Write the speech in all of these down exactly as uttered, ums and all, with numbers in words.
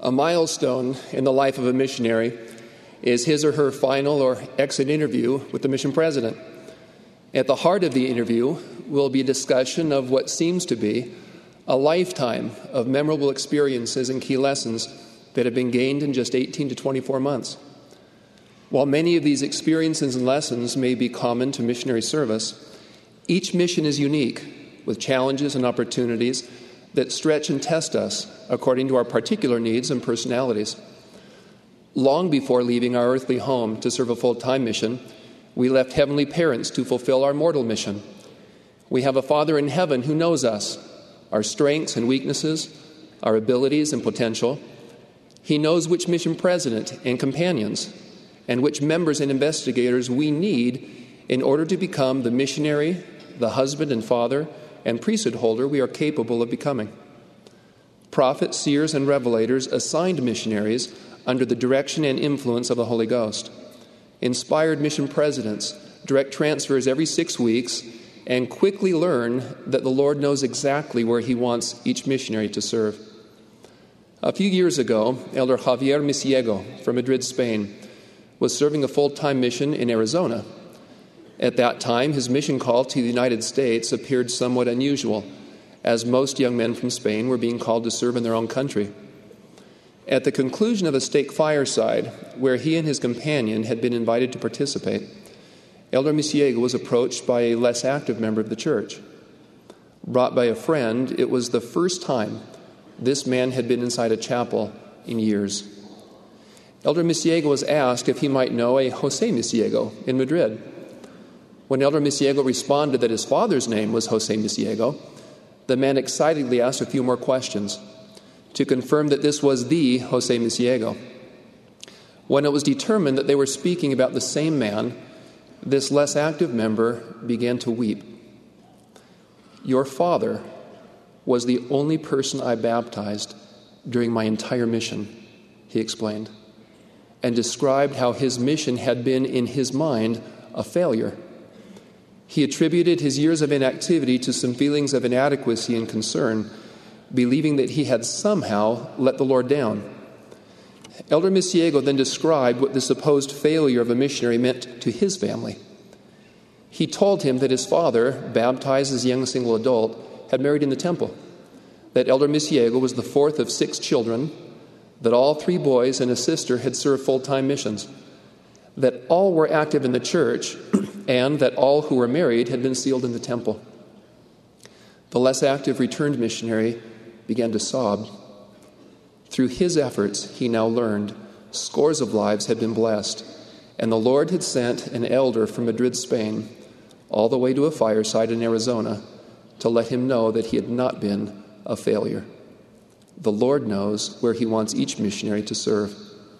A milestone in the life of a missionary is his or her final or exit interview with the mission president. At the heart of the interview will be a discussion of what seems to be a lifetime of memorable experiences and key lessons that have been gained in just eighteen to twenty-four months. While many of these experiences and lessons may be common to missionary service, each mission is unique, with challenges and opportunities that stretch and test us according to our particular needs and personalities. Long before leaving our earthly home to serve a full-time mission, we left heavenly parents to fulfill our mortal mission. We have a Father in heaven who knows us, our strengths and weaknesses, our abilities and potential. He knows which mission president and companions and which members and investigators we need in order to become the missionary, the husband and father, and priesthood holder we are capable of becoming. Prophets, seers, and revelators assigned missionaries under the direction and influence of the Holy Ghost. Inspired mission presidents direct transfers every six weeks and quickly learn that the Lord knows exactly where He wants each missionary to serve. A few years ago, Elder Javier Misiego from Madrid, Spain, was serving a full-time mission in Arizona. At that time, his mission call to the United States appeared somewhat unusual, as most young men from Spain were being called to serve in their own country. At the conclusion of a stake fireside, where he and his companion had been invited to participate, Elder Misiego was approached by a less active member of the church. Brought by a friend, it was the first time this man had been inside a chapel in years. Elder Misiego was asked if he might know a Jose Misiego in Madrid. When Elder Misiego responded that his father's name was Jose Misiego, the man excitedly asked a few more questions to confirm that this was the Jose Misiego. When it was determined that they were speaking about the same man, this less active member began to weep. "Your father was the only person I baptized during my entire mission," he explained, and described how his mission had been, in his mind, a failure. He attributed his years of inactivity to some feelings of inadequacy and concern, believing that he had somehow let the Lord down. Elder Misiego then described what the supposed failure of a missionary meant to his family. He told him that his father, baptized as a young single adult, had married in the temple, that Elder Misiego was the fourth of six children, that all three boys and a sister had served full-time missions, that all were active in the church, and that all who were married had been sealed in the temple. The less active returned missionary began to sob. Through his efforts, he now learned, scores of lives had been blessed, and the Lord had sent an elder from Madrid, Spain, all the way to a fireside in Arizona to let him know that he had not been a failure. The Lord knows where He wants each missionary to serve.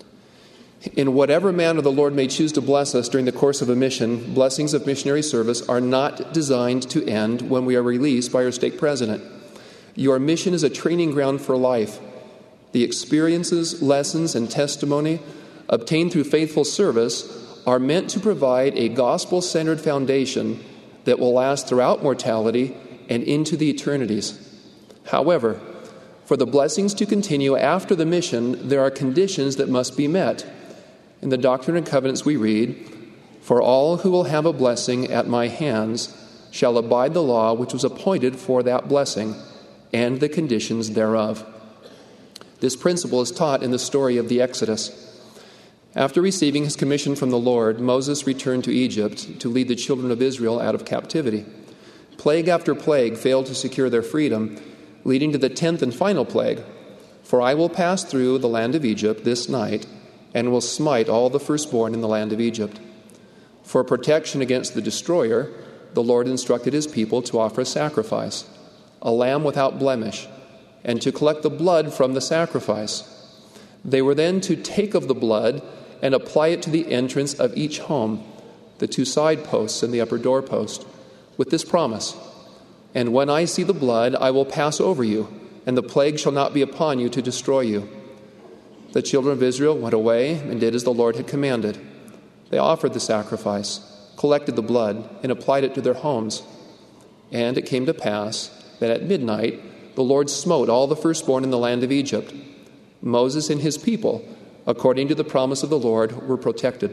In whatever manner the Lord may choose to bless us during the course of a mission, blessings of missionary service are not designed to end when we are released by our stake president. Your mission is a training ground for life. The experiences, lessons, and testimony obtained through faithful service are meant to provide a gospel-centered foundation that will last throughout mortality and into the eternities. However, for the blessings to continue after the mission, there are conditions that must be met. In the Doctrine and Covenants we read, "For all who will have a blessing at my hands shall abide the law which was appointed for that blessing, and the conditions thereof." This principle is taught in the story of the Exodus. After receiving his commission from the Lord, Moses returned to Egypt to lead the children of Israel out of captivity. Plague after plague failed to secure their freedom, leading to the tenth and final plague. "For I will pass through the land of Egypt this night, and will smite all the firstborn in the land of Egypt." For protection against the destroyer, the Lord instructed his people to offer a sacrifice, a lamb without blemish, and to collect the blood from the sacrifice. They were then to take of the blood and apply it to the entrance of each home, the two side posts and the upper doorpost, with this promise: "And when I see the blood, I will pass over you, and the plague shall not be upon you to destroy you." The children of Israel went away and did as the Lord had commanded. They offered the sacrifice, collected the blood, and applied it to their homes. And it came to pass that at midnight the Lord smote all the firstborn in the land of Egypt. Moses and his people, according to the promise of the Lord, were protected.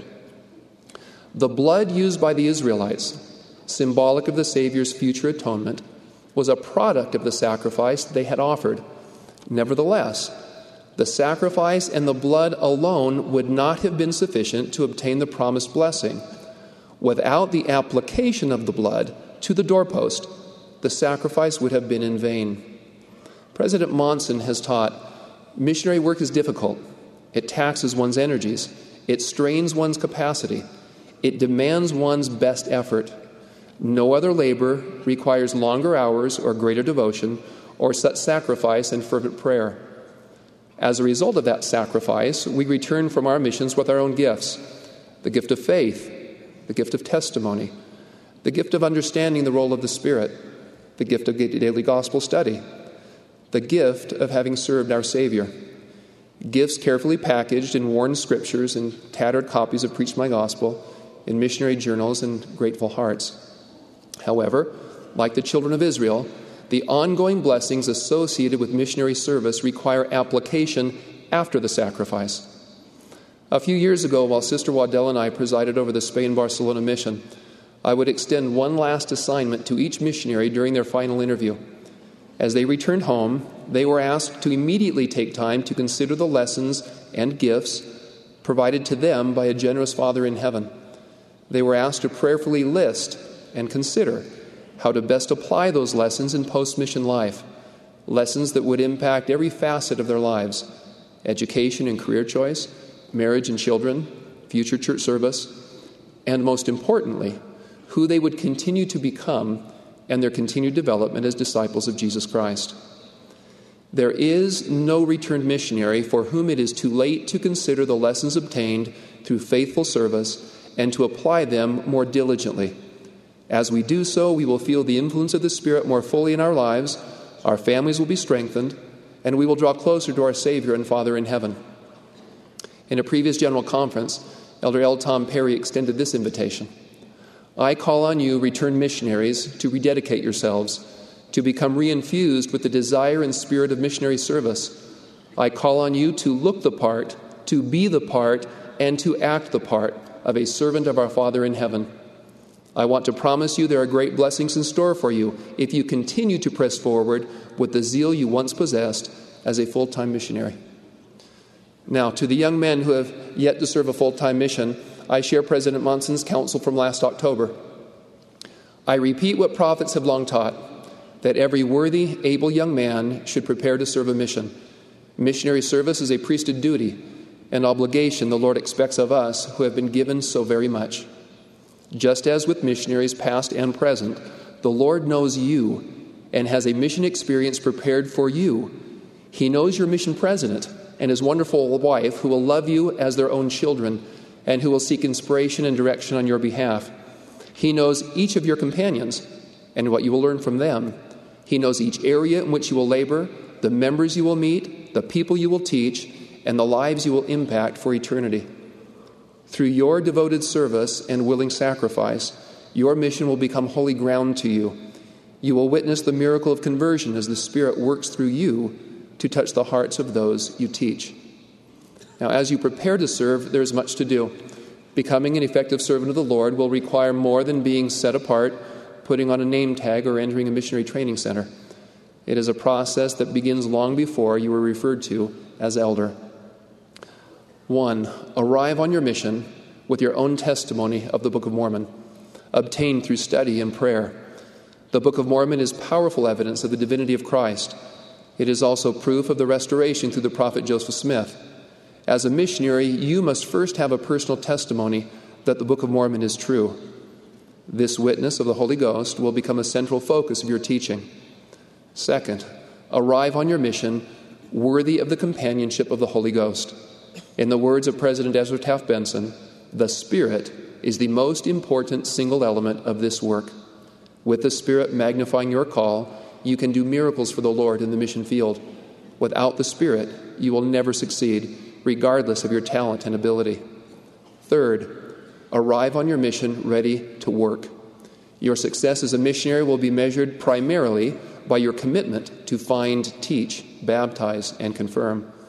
The blood used by the Israelites, symbolic of the Savior's future atonement, was a product of the sacrifice they had offered. Nevertheless, the sacrifice and the blood alone would not have been sufficient to obtain the promised blessing. Without the application of the blood to the doorpost, the sacrifice would have been in vain. President Monson has taught, missionary work is difficult. It taxes one's energies. It strains one's capacity. It demands one's best effort. No other labor requires longer hours or greater devotion or such sacrifice and fervent prayer. As a result of that sacrifice, we return from our missions with our own gifts: the gift of faith, the gift of testimony, the gift of understanding the role of the Spirit, the gift of daily gospel study, the gift of having served our Savior. Gifts carefully packaged in worn scriptures and tattered copies of Preach My Gospel, in missionary journals and grateful hearts. However, like the children of Israel, the ongoing blessings associated with missionary service require application after the sacrifice. A few years ago, while Sister Waddell and I presided over the Spain-Barcelona mission, I would extend one last assignment to each missionary during their final interview. As they returned home, they were asked to immediately take time to consider the lessons and gifts provided to them by a generous Father in heaven. They were asked to prayerfully list and consider how to best apply those lessons in post-mission life, lessons that would impact every facet of their lives: education and career choice, marriage and children, future church service, and most importantly, who they would continue to become and their continued development as disciples of Jesus Christ. There is no returned missionary for whom it is too late to consider the lessons obtained through faithful service and to apply them more diligently. As we do so, we will feel the influence of the Spirit more fully in our lives, our families will be strengthened, and we will draw closer to our Savior and Father in heaven. In a previous general conference, Elder L. Tom Perry extended this invitation: I call on you, returned missionaries, to rededicate yourselves, to become reinfused with the desire and spirit of missionary service. I call on you to look the part, to be the part, and to act the part of a servant of our Father in heaven. I want to promise you there are great blessings in store for you if you continue to press forward with the zeal you once possessed as a full-time missionary. Now, to the young men who have yet to serve a full-time mission, I share President Monson's counsel from last October. I repeat what prophets have long taught, that every worthy, able young man should prepare to serve a mission. Missionary service is a priesthood duty, an obligation the Lord expects of us who have been given so very much. Just as with missionaries past and present, the Lord knows you and has a mission experience prepared for you. He knows your mission president and his wonderful wife, who will love you as their own children and who will seek inspiration and direction on your behalf. He knows each of your companions and what you will learn from them. He knows each area in which you will labor, the members you will meet, the people you will teach, and the lives you will impact for eternity. Through your devoted service and willing sacrifice, your mission will become holy ground to you. You will witness the miracle of conversion as the Spirit works through you to touch the hearts of those you teach. Now, as you prepare to serve, there is much to do. Becoming an effective servant of the Lord will require more than being set apart, putting on a name tag, or entering a missionary training center. It is a process that begins long before you were referred to as elder. One, arrive on your mission with your own testimony of the Book of Mormon, obtained through study and prayer. The Book of Mormon is powerful evidence of the divinity of Christ. It is also proof of the restoration through the prophet Joseph Smith. As a missionary, you must first have a personal testimony that the Book of Mormon is true. This witness of the Holy Ghost will become a central focus of your teaching. Second, arrive on your mission worthy of the companionship of the Holy Ghost. In the words of President Ezra Taft Benson, the Spirit is the most important single element of this work. With the Spirit magnifying your call, you can do miracles for the Lord in the mission field. Without the Spirit, you will never succeed, regardless of your talent and ability. Third, arrive on your mission ready to work. Your success as a missionary will be measured primarily by your commitment to find, teach, baptize, and confirm.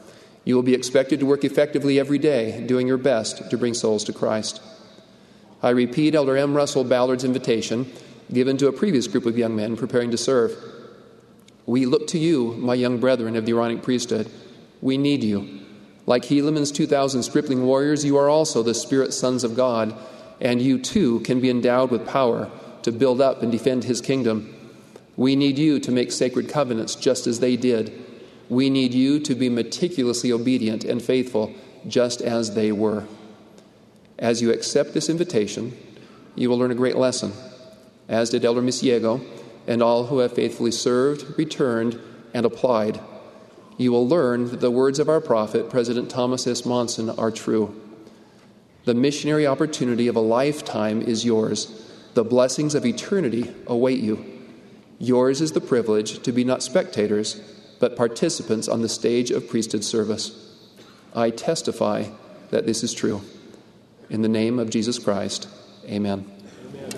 You will be expected to work effectively every day, doing your best to bring souls to Christ. I repeat Elder M. Russell Ballard's invitation given to a previous group of young men preparing to serve. We look to you, my young brethren of the Aaronic priesthood. We need you. Like Helaman's two thousand stripling warriors, you are also the Spirit sons of God, and you too can be endowed with power to build up and defend his kingdom. We need you to make sacred covenants just as they did. We need you to be meticulously obedient and faithful just as they were. As you accept this invitation, you will learn a great lesson, as did Elder Misiego and all who have faithfully served, returned, and applied. You will learn that the words of our prophet, President Thomas S. Monson, are true. The missionary opportunity of a lifetime is yours. The blessings of eternity await you. Yours is the privilege to be not spectators, but participants on the stage of priesthood service. I testify that this is true. In the name of Jesus Christ, amen. Amen.